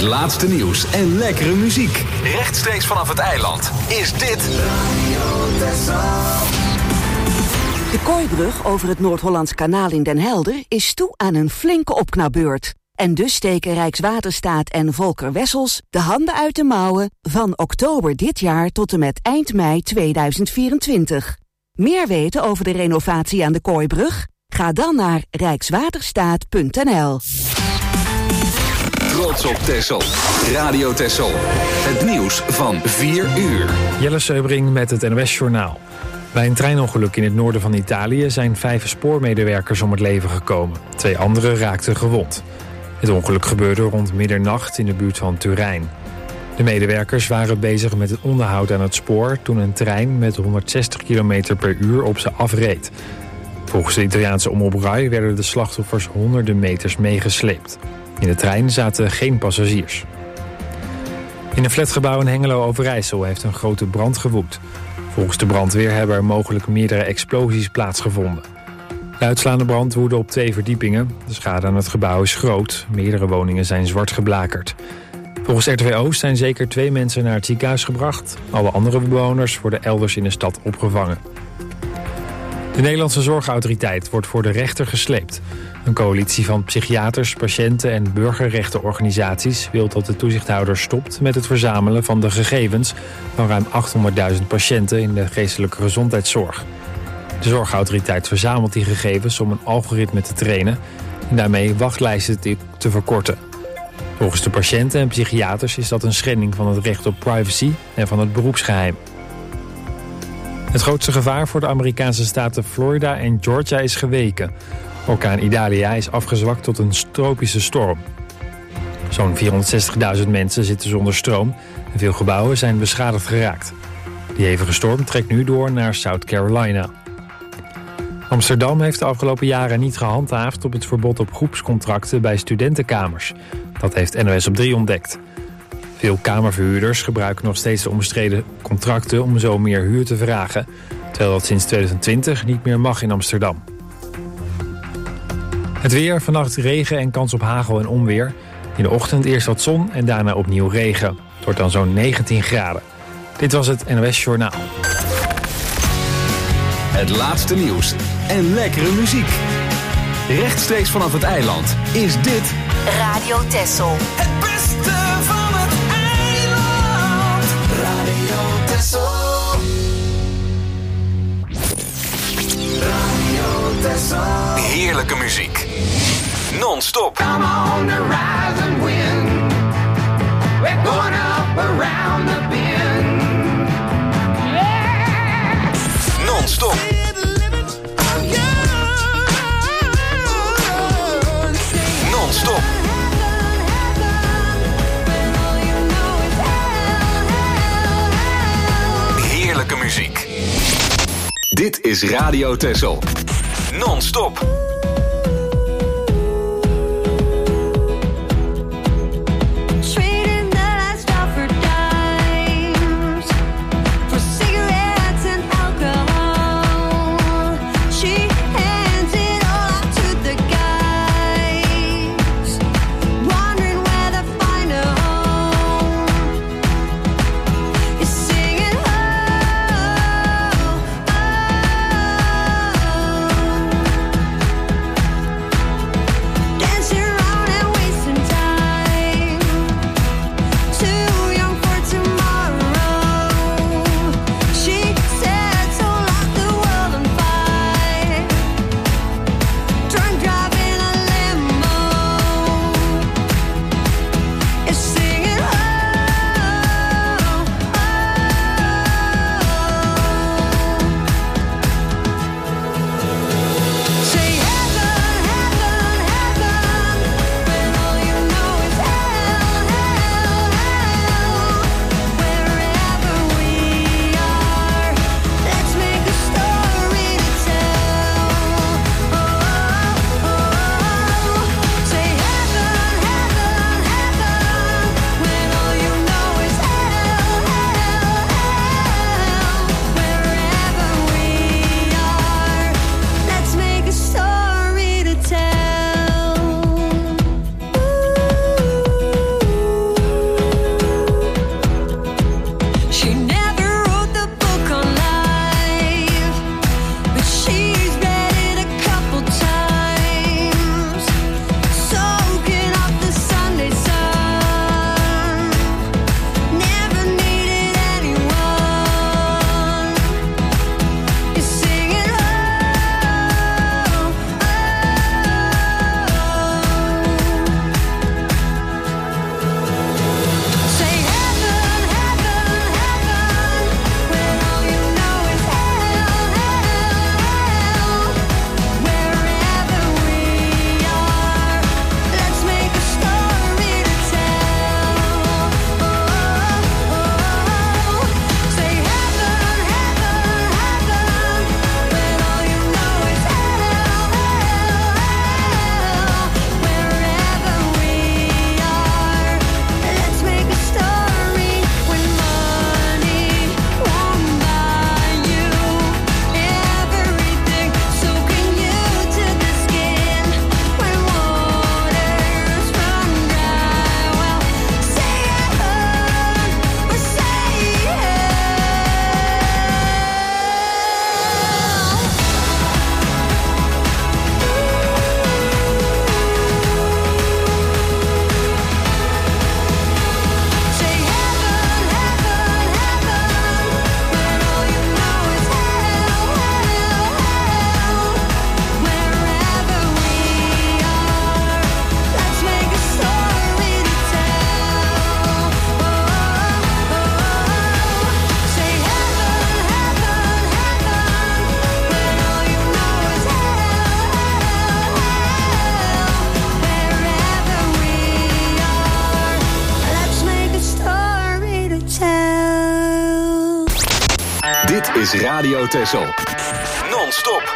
laatste nieuws en lekkere muziek. Rechtstreeks vanaf het eiland is dit Radio Texel. De Kooibrug over het Noord-Hollands Kanaal in Den Helder is toe aan een flinke opknapbeurt. En dus steken Rijkswaterstaat en Volker Wessels de handen uit de mouwen van oktober dit jaar tot en met eind mei 2024. Meer weten over de renovatie aan de Kooibrug? Ga dan naar rijkswaterstaat.nl. Trots op Texel. Radio Texel. Het nieuws van 4 uur. Jelle Seubring met het NOS-journaal. Bij een treinongeluk in het noorden van Italië zijn 5 spoormedewerkers om het leven gekomen. 2 anderen raakten gewond. Het ongeluk gebeurde rond middernacht in de buurt van Turijn. De medewerkers waren bezig met het onderhoud aan het spoor toen een trein met 160 km per uur op ze afreed. Volgens de Italiaanse omroep Rai werden de slachtoffers honderden meters meegesleept. In de trein zaten geen passagiers. In een flatgebouw in Hengelo-Overijssel heeft een grote brand gewoed. Volgens de brandweer hebben er mogelijk meerdere explosies plaatsgevonden. De uitslaande brand woedde op 2 verdiepingen. De schade aan het gebouw is groot. Meerdere woningen zijn zwart geblakerd. Volgens RTW Oost zijn zeker 2 mensen naar het ziekenhuis gebracht. Alle andere bewoners worden elders in de stad opgevangen. De Nederlandse Zorgautoriteit wordt voor de rechter gesleept. Een coalitie van psychiaters, patiënten en burgerrechtenorganisaties wil dat de toezichthouder stopt met het verzamelen van de gegevens van ruim 800.000 patiënten in de geestelijke gezondheidszorg. De Zorgautoriteit verzamelt die gegevens om een algoritme te trainen en daarmee wachtlijsten te verkorten. Volgens de patiënten en psychiaters is dat een schending van het recht op privacy en van het beroepsgeheim. Het grootste gevaar voor de Amerikaanse staten Florida en Georgia is geweken. Orkaan Idalia is afgezwakt tot een tropische storm. Zo'n 460.000 mensen zitten zonder stroom en veel gebouwen zijn beschadigd geraakt. Die hevige storm trekt nu door naar South Carolina. Amsterdam heeft de afgelopen jaren niet gehandhaafd op het verbod op groepscontracten bij studentenkamers. Dat heeft NOS op 3 ontdekt. Veel kamerverhuurders gebruiken nog steeds de omstreden contracten om zo meer huur te vragen, terwijl dat sinds 2020 niet meer mag in Amsterdam. Het weer, vannacht regen en kans op hagel en onweer. In de ochtend eerst wat zon en daarna opnieuw regen. Het wordt dan zo'n 19 graden. Dit was het NOS Journaal. Het laatste nieuws en lekkere muziek. Rechtstreeks vanaf het eiland is dit Radio Texel. Het beste van het eiland. Radio Texel. Radio Texel. Heerlijke muziek. Non-stop. Come on the rise and win. We're going up around the bend. Yeah. Non-stop. Non-stop. Heerlijke muziek. Dit is Radio Texel. Non-stop. Dit is Radio Texel. Non-stop.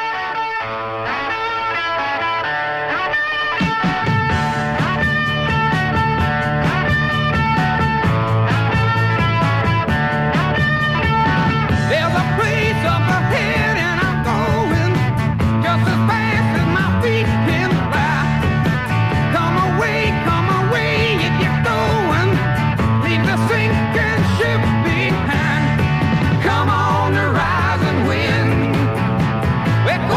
We're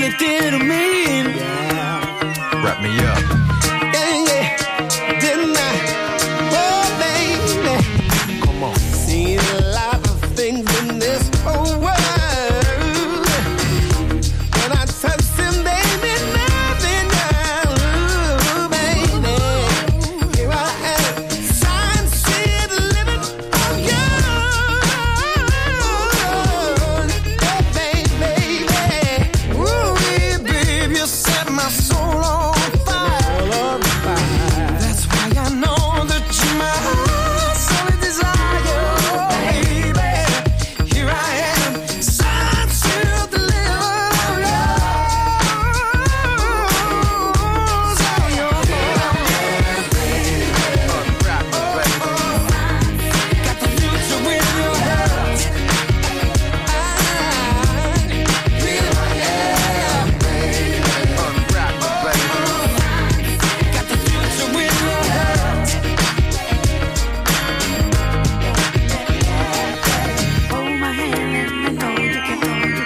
you did to me. Wrap me up. Yeah, yeah, didn't I? Oh, baby. Come on. Seen a lot of things in this whole world. When I touch them, baby, nothing down, baby. Here I am, signed, sealed, living on you. Oh, baby, ooh, baby, you set my soul on fire. That's why I know that you're my solid desire, baby. Here I am, signed, sealed, delivered on you. Got the future in your hands. Got the future in your hands. Hold my hand, let me know you can do it.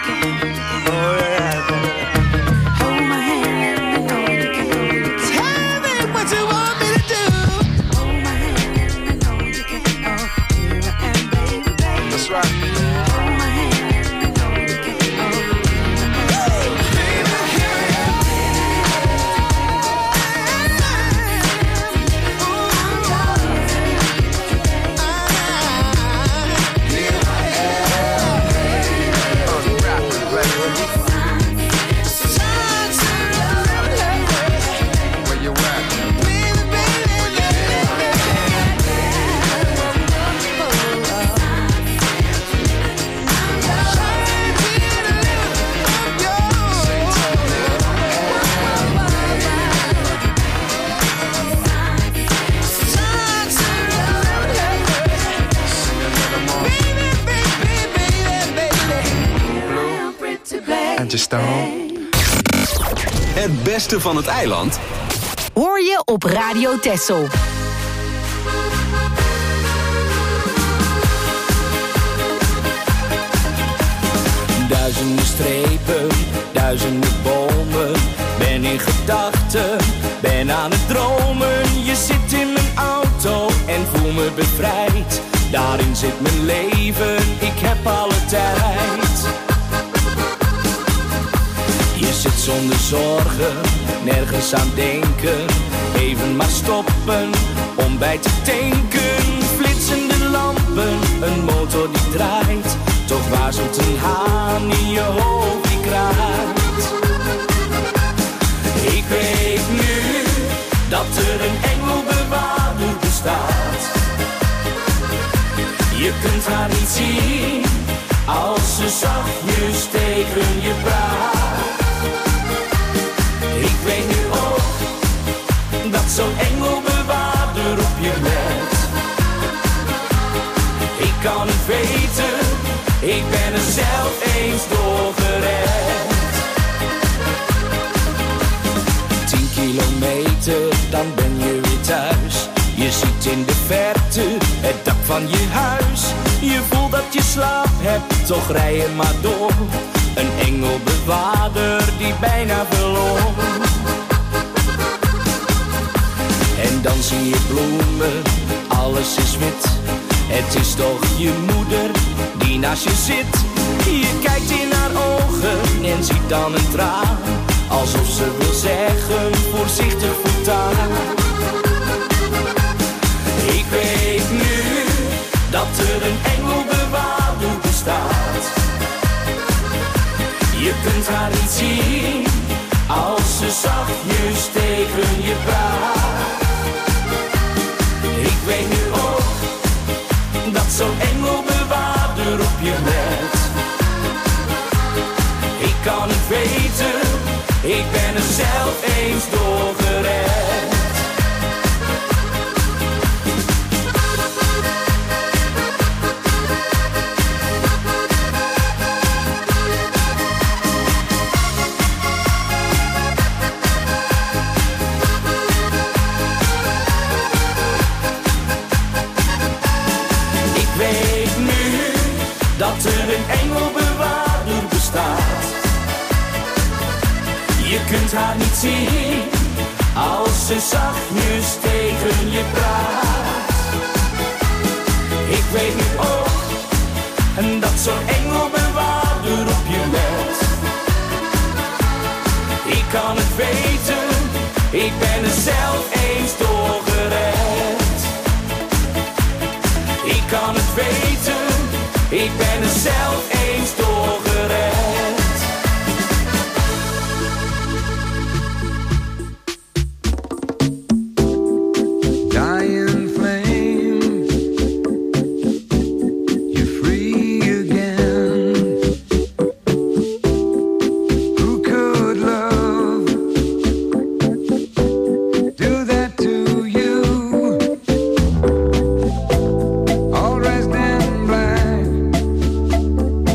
Hold my hand, let me know you can do it. Tell me what you want me to do. Hold my hand, let me know you can do it. Here I am, baby, baby. That's right. Hold my hand, let me know you can do it. Where you at? And just stone. Het beste van het eiland Hoor je op Radio Texel. Duizenden strepen, duizenden bomen. Ben in gedachten, ben aan het dromen. Je zit in mijn auto en voel me bevrijd. Daarin zit mijn leven, ik heb alle tijd. Je zit zonder zorgen, nergens aan denken. Even maar stoppen, om bij te tanken. Flitsende lampen, een motor die draait. Toch waarzelt een haan in je hoofd die kraait. Ik weet nu dat er een engelbewaarder bestaat. Je kunt haar niet zien als ze zachtjes tegen je praat. Ik weet nu ook dat zo'n engelbewaarder op je let. Ik kan het weten, ik ben er zelf eens door gered. 10 kilometer, dan ben je weer thuis. Je ziet in de verte het dak van je huis. Je voelt dat je slaap hebt, toch rij je maar door. Een engelbewaarder die bijna verloor. En dan zie je bloemen, alles is wit. Het is toch je moeder die naast je zit. Je kijkt in haar ogen en ziet dan een traan. Alsof ze wil zeggen, voorzichtig voortaan. Ik weet nu dat er een engelbewaarder bestaat. Je kunt haar niet zien als ze zachtjes tegen je praat. Ik weet nu ook dat zo'n engelbewaarder op je let. Ik kan het weten, ik ben er zelf eens door gered. dat er een engelbewaarder bestaat. Je kunt haar niet zien als ze zachtjes tegen je praat. Ik weet nu ook en dat zo'n engelbewaarder op je let. Ik kan het weten, ik ben er zelf eens door gered. Ik kan het weten, ik ben er zelf eens door gered. Dying flame, you're free again. Who could love do that to you? All dressed in black,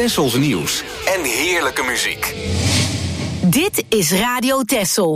Tessels nieuws en heerlijke muziek. Dit is Radio Tessel.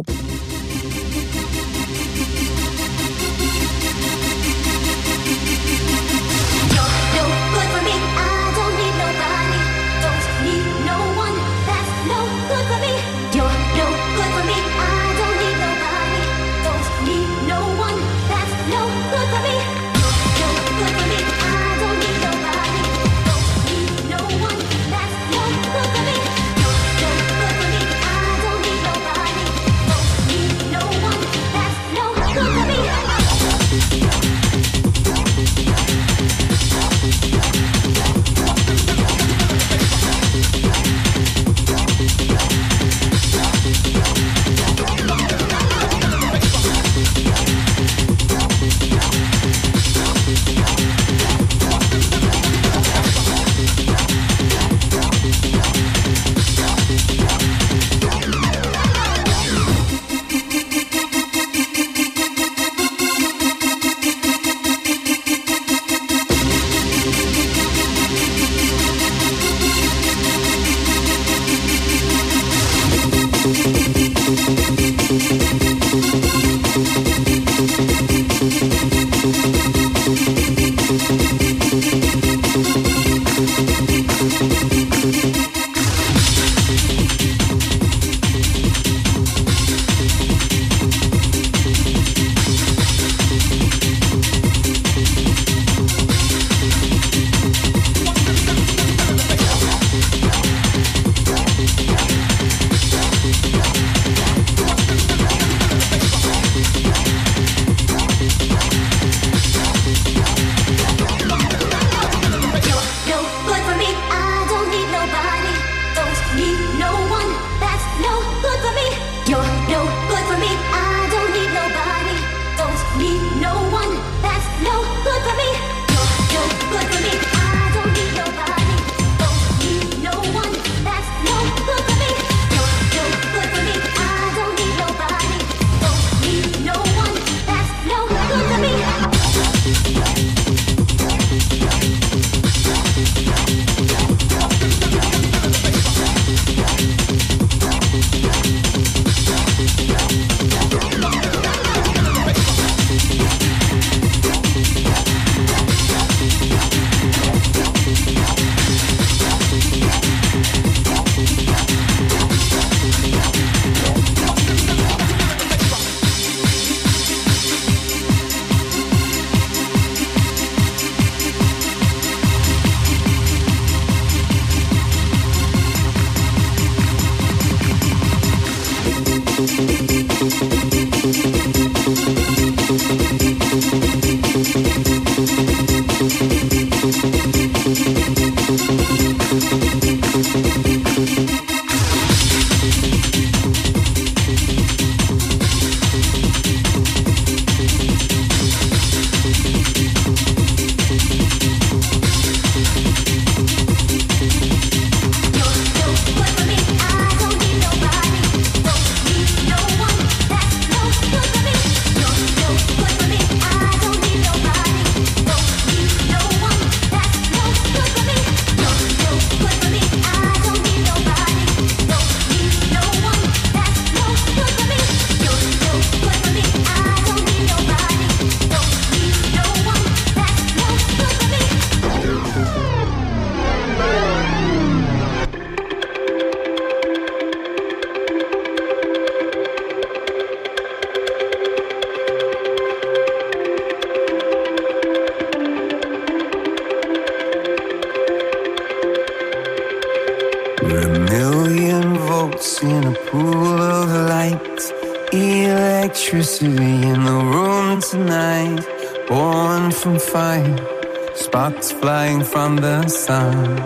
Electricity in the room tonight, born from fire, sparks flying from the sun.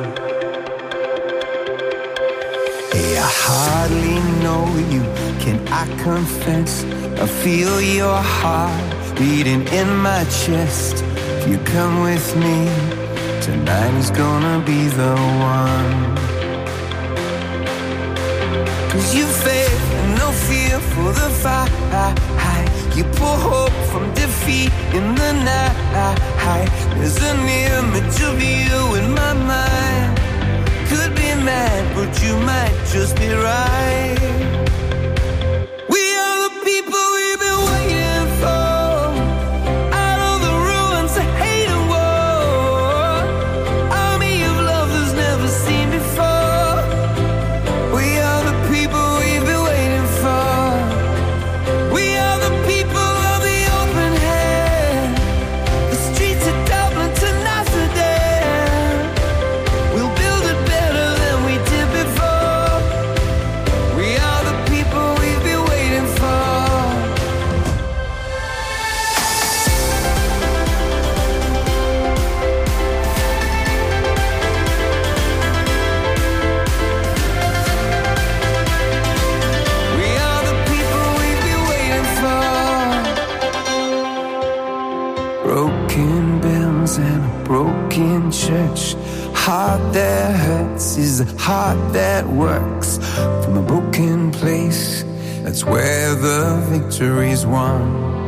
Hey, I hardly know you, can I confess? I feel your heart beating in my chest. If you come with me, tonight is gonna be the one. 'Cause you faith and no fear for the fight. You pull hope from defeat in the night. There's an image of you in my mind. Could heart that hurts is a heart that works. From a broken place, that's where the victory's won.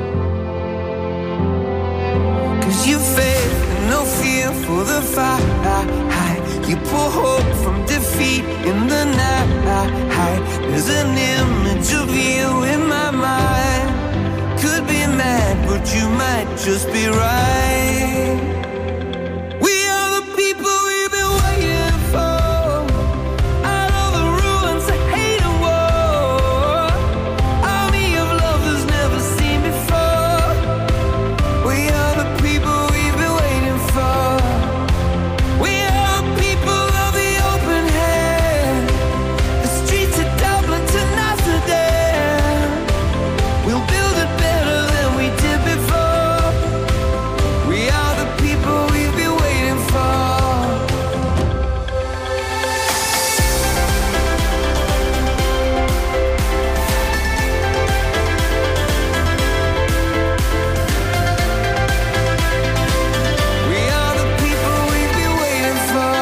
'Cause you faith and no fear for the fight. You pull hope from defeat in the night. There's an image of you in my mind. Could be mad, but you might just be right. We are the people we've been waiting for. Out of the ruins of hate and war. Army of lovers never seen before. We are the people we've been waiting for. We are the people of the open hand. The streets of Dublin to Amsterdam. We'll build it better than we did before. We are the people we've been waiting for. We are the people we've been waiting for.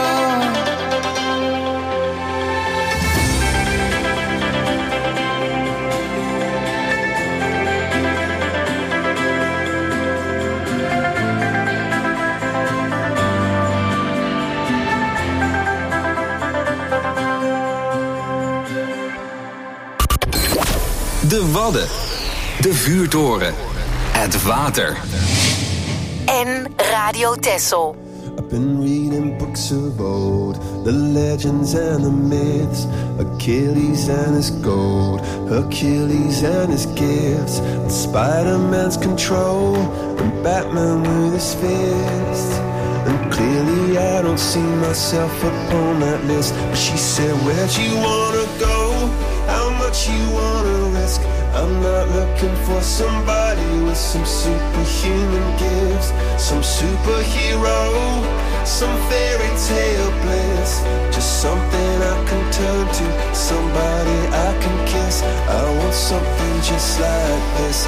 De Wadden. De Vuurtoren. Het water. En Radio Texel. I've been reading books of old, the legends and the myths, Achilles and his gold, Hercules and his gifts, and Spider-Man's control, and Batman with his fists. And clearly I don't see myself upon that list. But she said, where'd you wanna go? How much you wanna risk? I'm not looking for somebody with some superhuman gifts, some superhero, some fairy tale bliss. Just something I can turn to, somebody I can kiss. I want something just like this.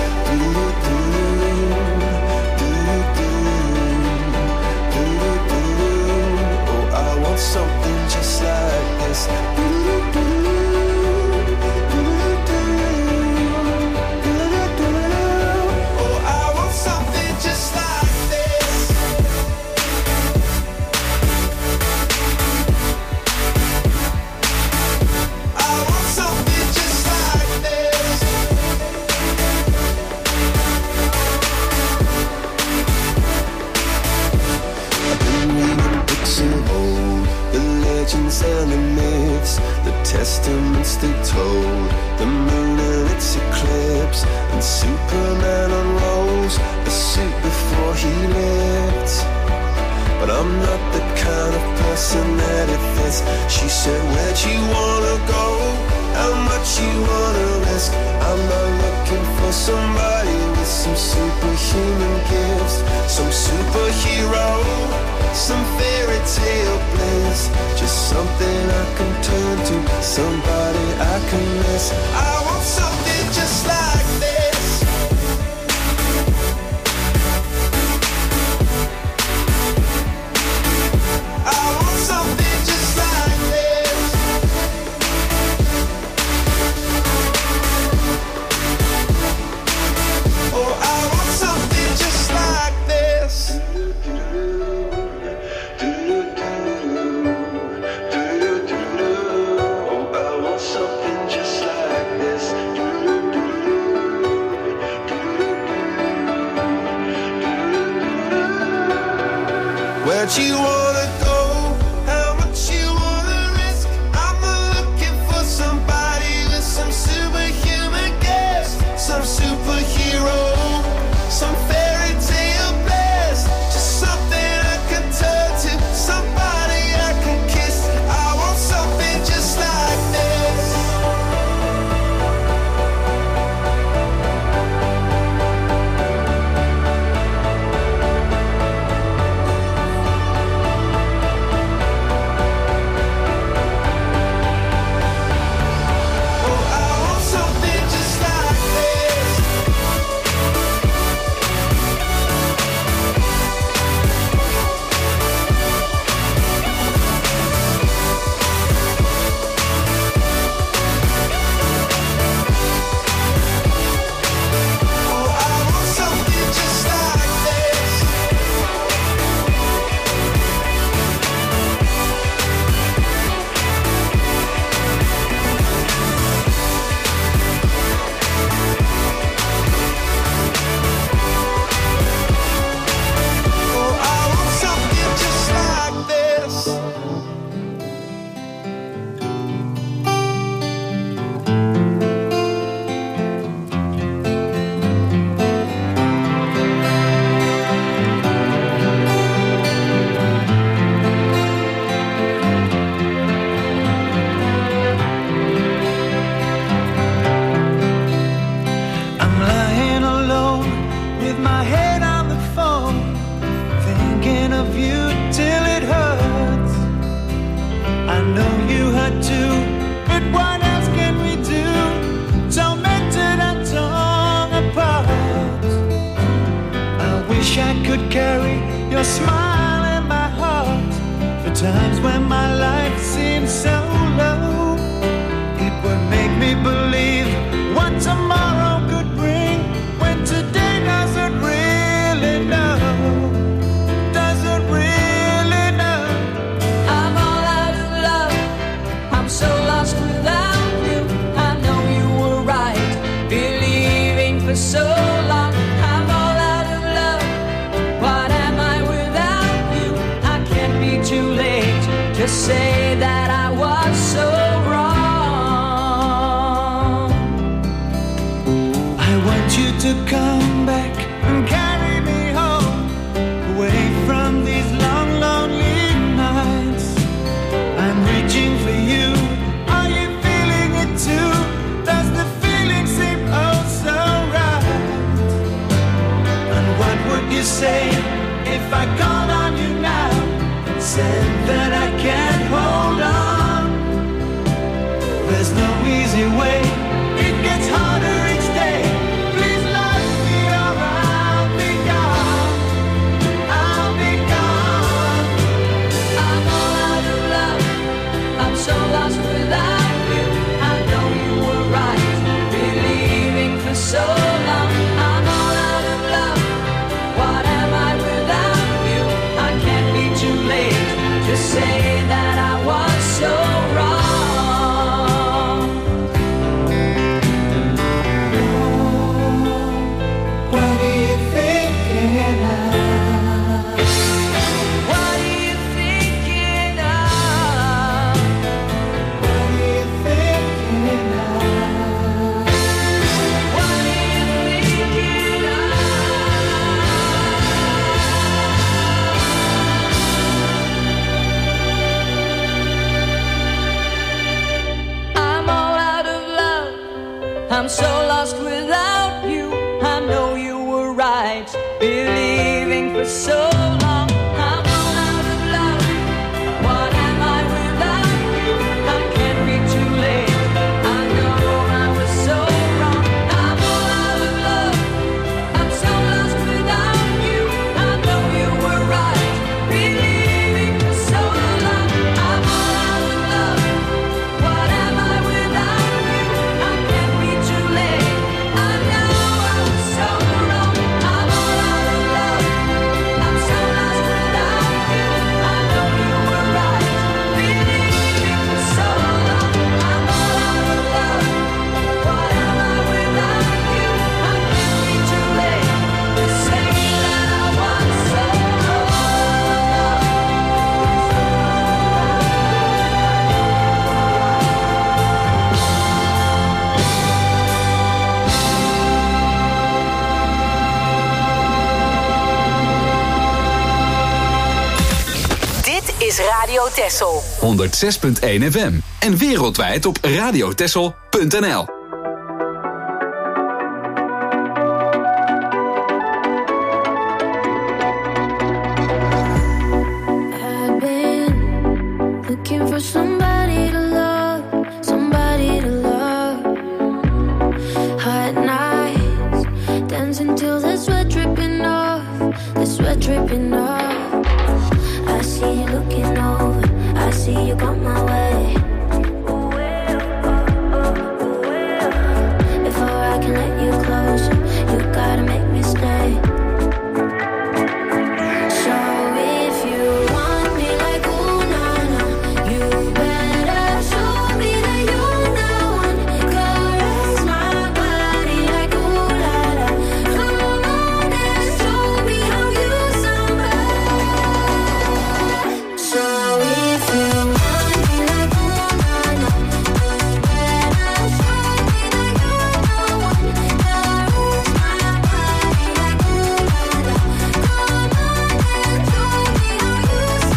Oh, I want something just like this. And the myths, the testaments they told, the moon and its eclipse, and Superman unrolls the suit before he lived. But I'm not the kind of person that it fits. She said, where'd you wanna go? How much you wanna risk? I'm not looking for somebody with some superhuman gifts, some superhero, some fairy tale bliss. Just something I can turn to, somebody I can miss. I want something just like this. I want something just like this. Oh, I want something just like this. Oh, I want something just like this. a smile in my heart for times when my life seemed so low. It would make me believe what tomorrow could bring when today doesn't really know. Doesn't really know. I'm all out of love. I'm so lost without you. I know you were right, believing for so long. I'm all out of love. What am I without you? I can't be too late to say that I was so wrong. I want you to come back and carry me home, away from these long, lonely nights. I'm reaching for you. Are you feeling it too? Does the feeling seem oh so right? And what would you say if I called on you now and said that I can't hold on? There's no easy way. It gets harder each day. Please love me or I'll be gone. I'll be gone. I'm all out of love. I'm so lost without you. I know you were right, believing for so long. I'm all out of love. What am I without you? I can't be too late to say that I was so wrong. What are you thinking of? What are you thinking of? What are you thinking of? What are you thinking of? I'm all out of love. I'm so lost without you. I know you were right, believing for so long. I'm all out of love. What am I without you? I can't be too late. I know I was so wrong. I'm all out of love. I'm so lost without you. I know you were right, believing for so long. I'm all out of love. What am I without you? I can't be too late. I know I was so wrong. I'm all out of love. I'm so lost without you. I know you were right, believing for so long. I'm all out of love. What am I without you? I can't be too late to say that I was so Dit is Radio Texel. 106.1 FM. En wereldwijd op radiotexel.nl. I've been looking for somebody to love, somebody to love. Hot nights, dancing till the sweat dripping off, the sweat dripping off. I see you looking over, I see you come my way. Before I can let you closer, you gotta make me stay. So if you want me like ooh na na, you better show me that you're the one. Caress my body like ooh la la. Come on and show me how you somebody. So if you want me like ooh na na, you better show me that you're the one. Caress my body like ooh la la. Come on and show me how you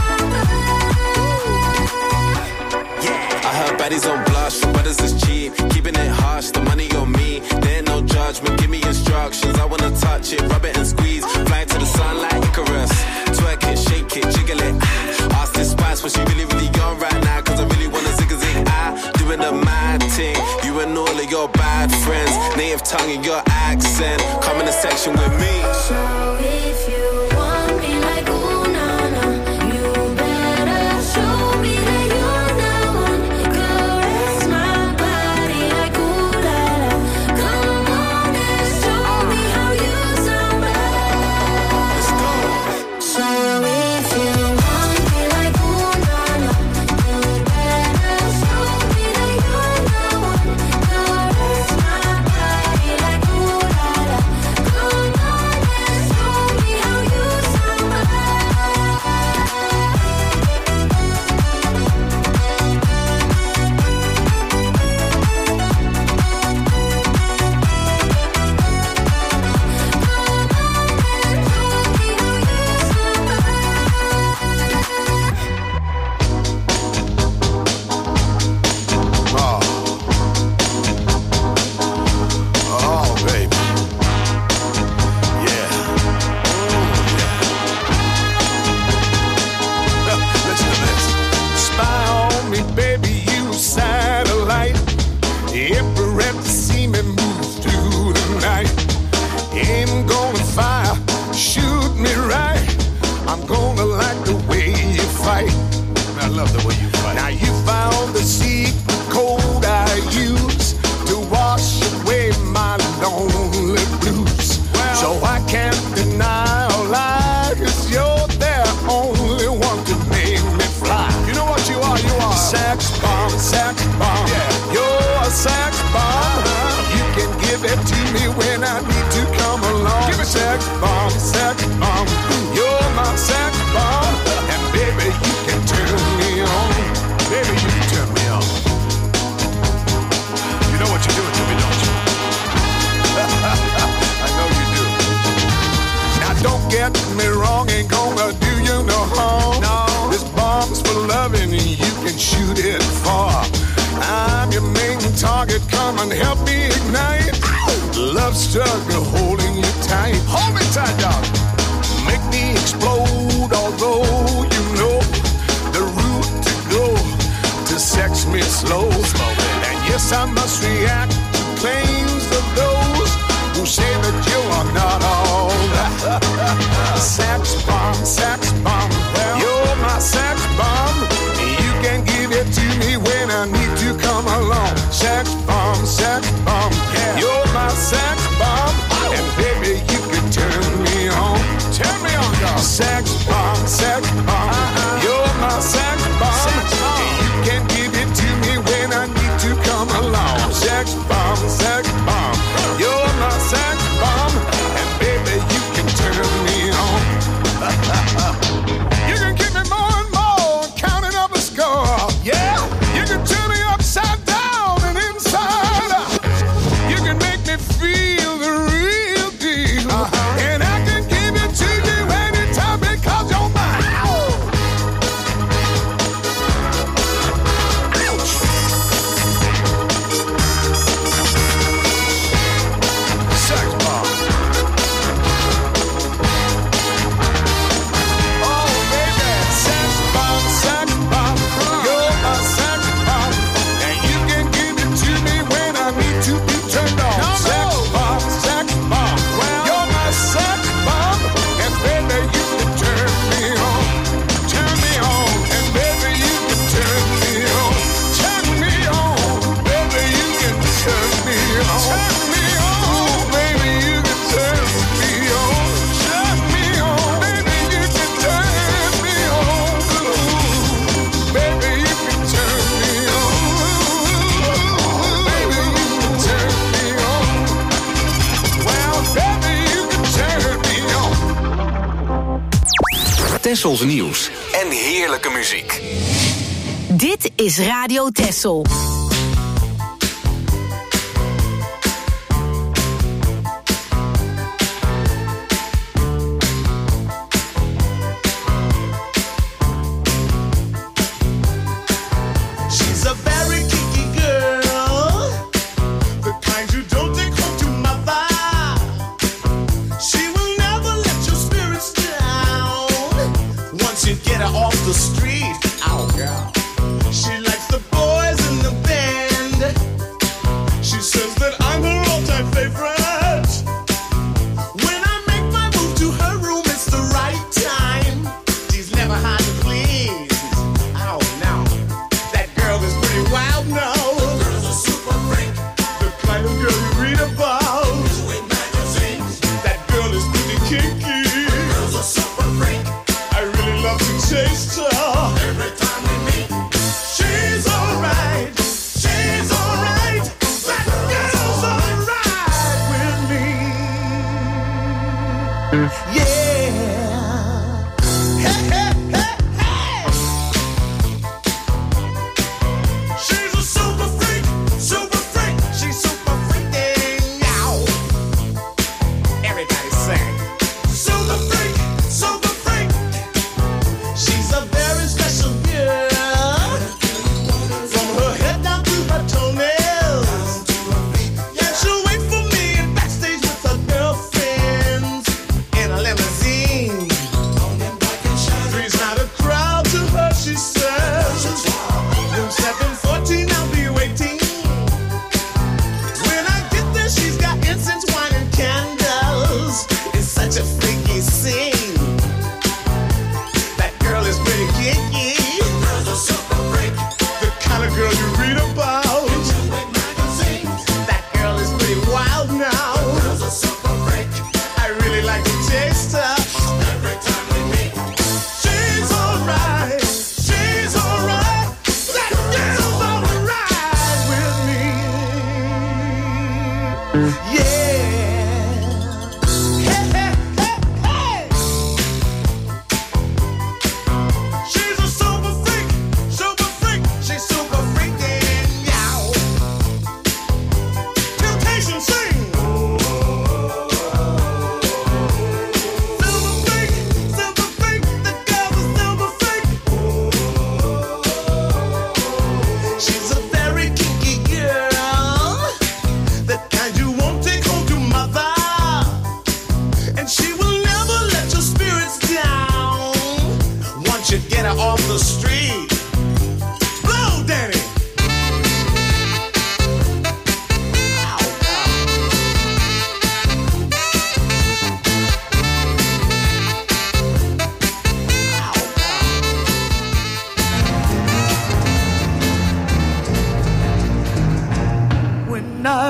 somebody. I heard baddies on blush, for brothers is cheap. Keeping it harsh, the money on me. There ain't no judgment, give me instructions. I wanna touch it, rub it and squeeze. Fly to the sun like Icarus. Twerk it, shake it, jiggle it. Ask this spice what she really, really on right now. Cause I really wanna zig a zig. I doing the mad thing. You and all of your bad friends. Native tongue and your accent. Come in the section with me. So if you want me like ooh love the way you fight. Now you found the secret code I use to wash away my lonely blues. Well, so I can't deny or lie, 'cause you're the only one to make me fly. You know what you are? You are sex bomb, sex bomb. Yeah. You're a sex bomb. You can give it to me when I need to come along. Give it sex bomb, sex bomb. You're my sex bomb, and baby you can turn me on. Baby, you can turn me on. You know what you're doing to me, don't you? I know you do. Now don't get me wrong, ain't gonna do you no harm. No. This bomb's for loving, and you can shoot it far. I'm your main target, come and help me ignite. Love struggle holding you tight. Hold me tight, dog. Make me explode, although you know the route to go to sex me slow. And yes, I must react to claims of those who say that you are not all. Sex bomb, sex bomb. You're my sex bomb. You can give it to me when I need to come along. Sex bomb, sex bomb. Yeah. You're my sex bomb. And baby, you can turn me on. Turn me on, dog. Sex bomb, sex bomb. You're my sex bomb. You can give it to me when I need to come along. Sex bomb, sex bomb. You're my sex bomb. And baby, you can turn me on. You can give me more and more, counting up a score. Yeah? You can turn me upside down and inside out. You can make me feel the real deal. And I can give it to you anytime because you're mine. Ouch. Sex bomb. Oh, baby. Sex bomb, sex bomb. You're a sex bomb. And you can give it to me when I need to be turned on. No, no. Sex bomb, sex bomb. You're my sex bomb. And baby, you can turn me on. Turn me on. And baby, you can turn me on. Turn me on. Baby, you can turn me on. Turn me on. Baby, you can turn me on. Turn me on. Baby, you can turn me on. Baby, you can turn me on. Baby, you can turn me on. Well, baby, you can turn me on. Tessels nieuws en heerlijke muziek. Dit is Radio Tessel. She's a very kinky girl, the kind you don't take home to mother. She will never let your spirits down once you get her off the street. Oh, girl. She likes the boys in the bed.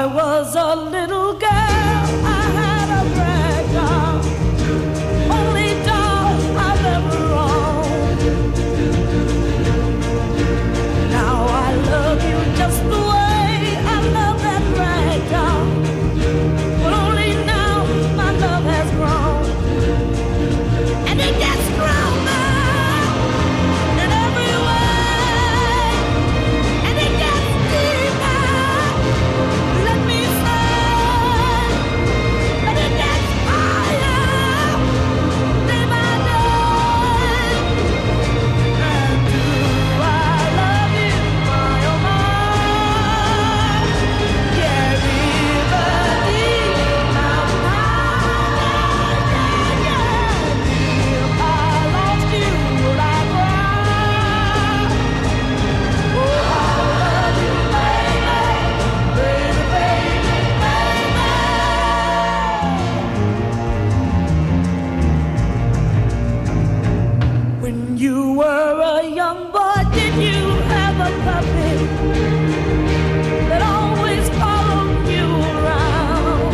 I was a little girl, I had a rag doll, only doll I've ever owned. Now I love you just the way I love that rag doll, but only now my love has grown, and it gets stronger in every way, and it gets deeper. Let me say, but it gets higher day by day. And do I love you, my oh my? Yeah, river deep, mountain high, yeah, yeah. If I lost you, would I cry? Oh, I love you, baby, baby, baby. When you were a young boy, did you have a puppy that always followed you around?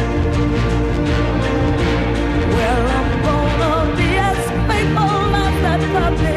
Well, I'm gonna be as faithful as that puppy.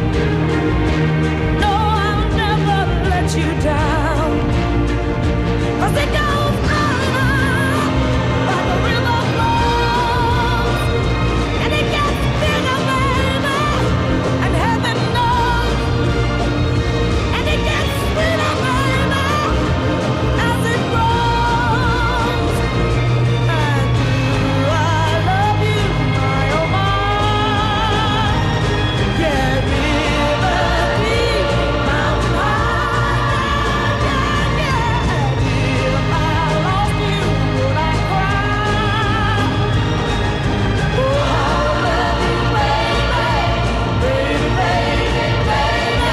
No, I'll never let you down. 'Cause it goes on like a river flows, and it gets bigger, baby, and heaven knows, and it gets sweeter, baby, as it grows. And do I love you, my oh my? Yeah, river deep, mountain high, yeah, yeah. If I lost you, would I cry? Oh, I love you, baby, baby, baby,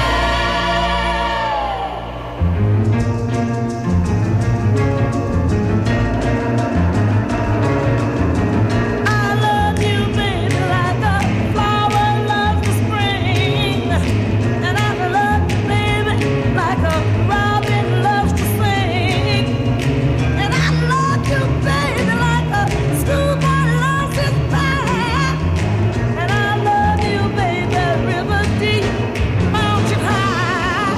I love you, baby, like a flower loves the spring, and I love you, baby, like a robin loves to sing, and I love you, baby, like a schoolboy loves his band, and I love you, baby, river deep, mountain high,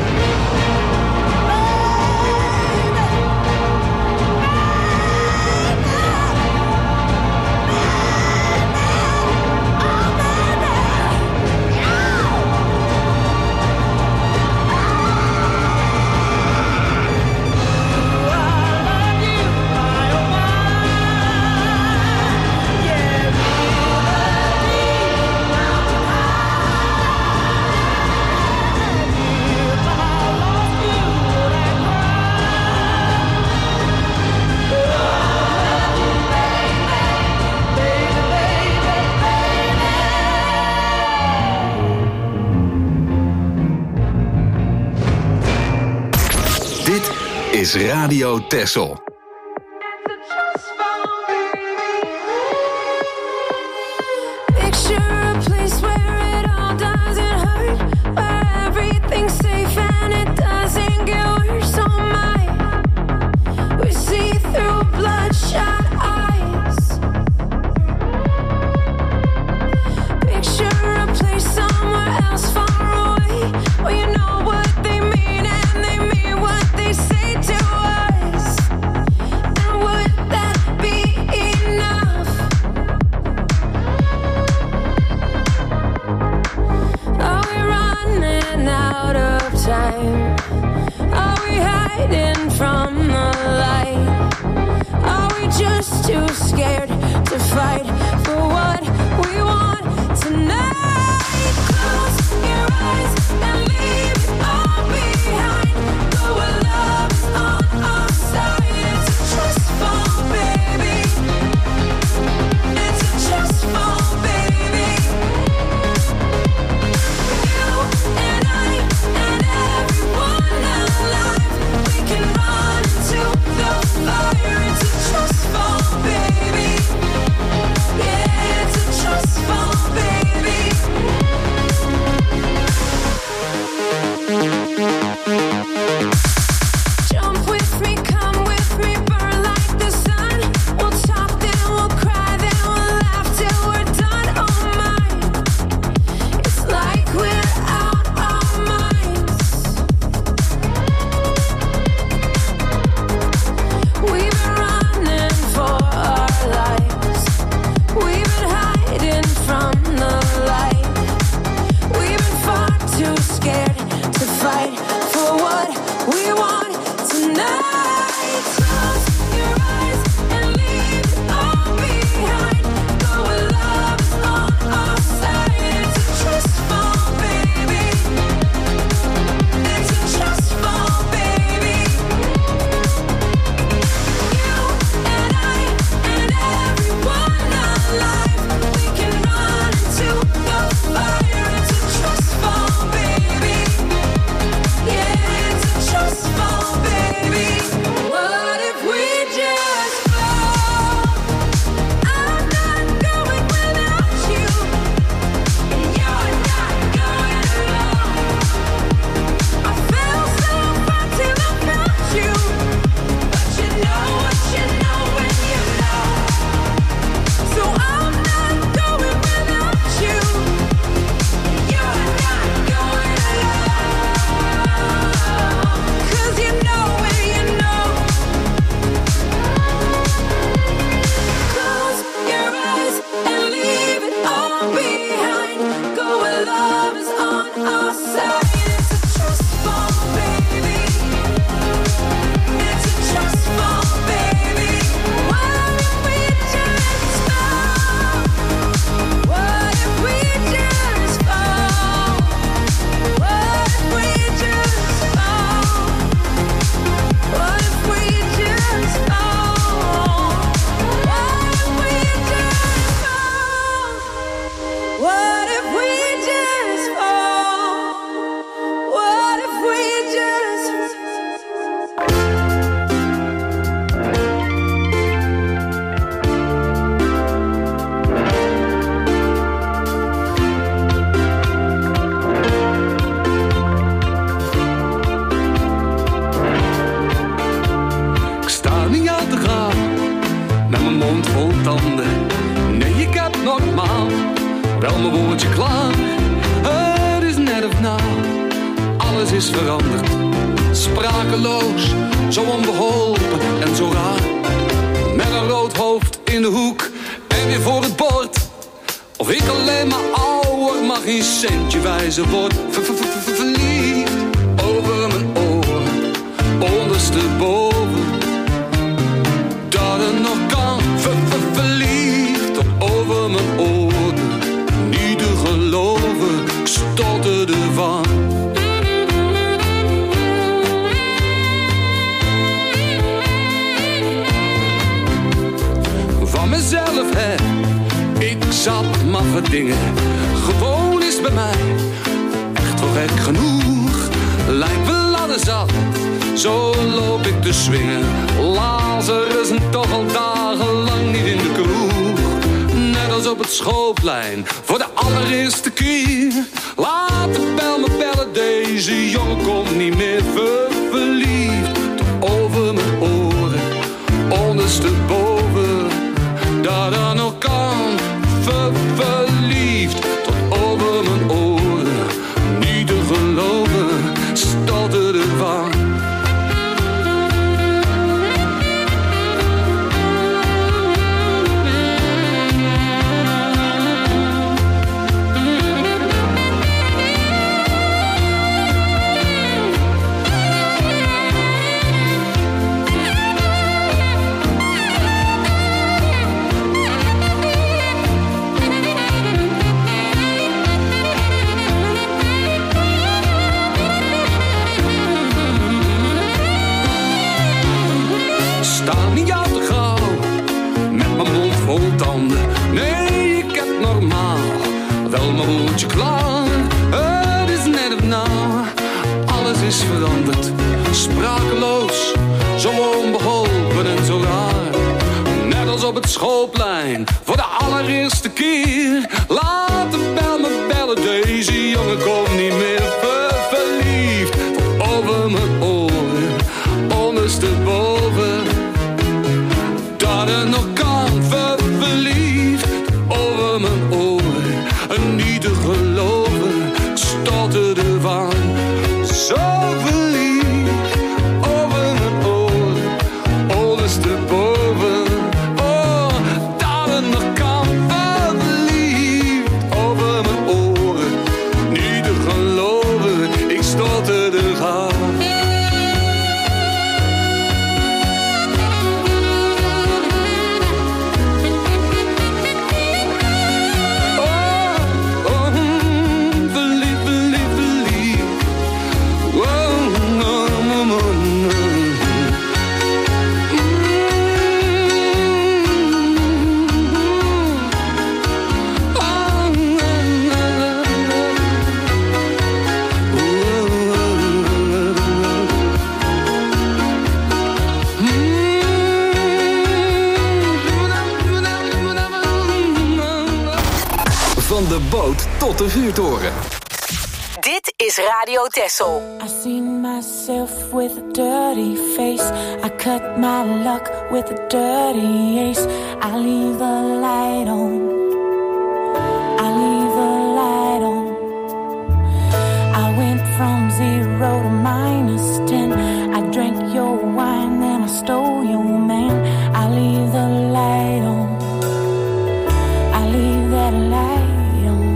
Dit is Radio Texel. Picture a place where it all doesn't hurt, where everything's safe and it doesn't get worse. Oh my, we see through bloodshot eyes. Picture a place somewhere else far away, where you know what they mean and they mean what they say to us. And would that be enough? Are we running out of time? Are we hiding from the light? Are we just too scared to fight for what we want tonight? Close your eyes and leave it all behind. Go where love's on our side. It's a trust fall, baby. It's a trust fall, baby. You and I and everyone alive, we can run into the fire. It's a trust fall, baby. Yeah, it's fight for what we want tonight. Close your eyes and leave it all behind. Go where love is on our side. It's a trust fall, baby. It's a trust fall, baby. You and I and everyone alive, we can run into the fire. It's a trust fall, baby. Yeah, it's a trust fall, baby. What if we just fall? I'm not going without you, and you're not going alone. I felt so fine till I felt you, but you know what you know when you know. So I'm not going without you, and you're not going alone. 'Cause you know when you know. Close your eyes and leave it all behind. Go where love is on our side. It's a trust fall, baby. It's a trust fall, baby. What if we just fall? What if we just fall? What if we just fall? What if we just fall? What if we just fall? What if we just fall? What if we just Ik sta niet aan te gaan, met mijn mond vol tanden. Nee, ik heb normaal wel mijn woordje klaar. Het is net of nou, alles is veranderd. Sprakeloos, zo onbeholpen en zo raar. Met een rood hoofd in de hoek en weer voor het bord. Of ik alleen maar ouder mag geen centje wijzen word. Verliefd over mijn oren, ondersteboven. Dat het nog kan, verliefd tot over mijn oren. Niet te geloven, ik stotterde van. Van mezelf, hè, ik zat maffe dingen. Gewoon is bij mij echt wel gek genoeg. Lijkt wel alles zat, zo loop ik te swingen. Lazarus en toch al dagenlang niet in de kroeg. Net als op het schoolplein, voor de allereerste keer. Laat de bel me bellen, deze jongen komt niet meer. Verliefd tot over mijn oren, ondersteboven. Dat er nog kan, verliefd tot over mijn oren. Niet te geloven, stotterde van. Nee, ik heb normaal wel mijn woordje klaar. Het is net of nou, alles is veranderd. Sprakeloos, zo onbeholpen en zo raar. Net als op het schoolplein, voor de allereerste keer. Laat de bel me bellen, deze jongen komt niet meer. Verliefd tot over mijn oren, ondersteboven. Dat er nog kan, verliefd over mijn oren. En niet te geloven, ik stotterde van. Zo verliefd over mijn oren, ondersteboven. Oh, dat er nog kan, verliefd over mijn oren. Niet te geloven, ik stotterde de boot tot de vuurtoren. Dit is Radio Texel. I seen myself with a dirty face. I cut my luck with a dirty ace. I leave the light on. I leave the light on. I went from 0 to -10. I drank your wine, then I stole your man. I leave the light on. I leave that light on.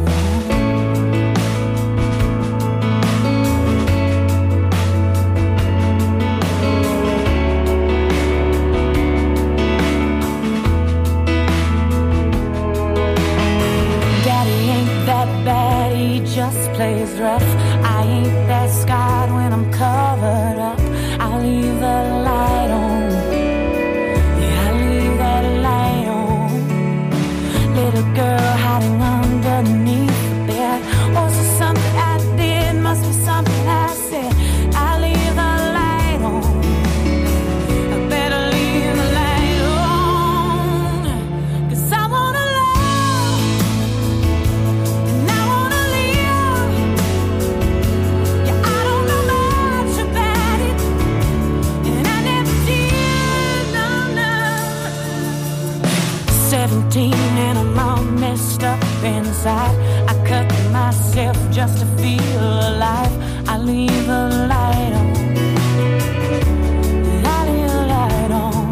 Bad, he just plays rough. I ain't that scarred when I'm covered up. I leave the light on. Yeah, I leave that light on. Little girl hiding underneath the bed. Was it something I did? Must be something I said. I leave the light on. I better leave the light on. 'Cause I wanna love. And I wanna live. Yeah, I don't know much about it. And I never did, no. 17 and I'm all messed up inside. I cut myself just to feel alive. I leave the light on. I leave the light on.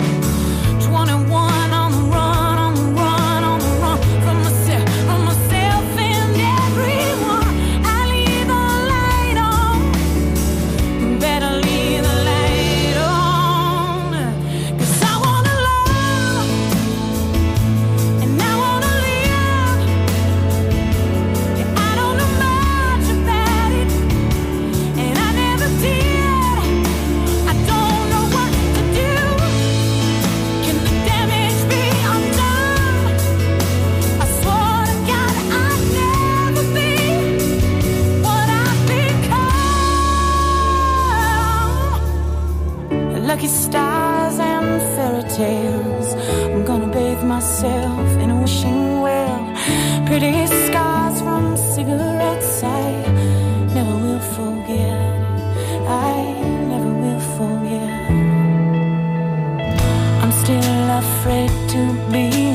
21 on the run, on the run, on the run from myself and everyone. I leave the light on. Better leave the light on. 'Cause I wanna love. And I wanna live. Yeah, I don't know much about it. And I never did. I don't know what to do. Can the damage be undone? I swore to God I'd never be what I've become. Lucky stars and fairy tales. I'm gonna bathe myself in a wishing well. Pretty scars from cigarettes I never will forget. I never will forget. I'm still afraid to be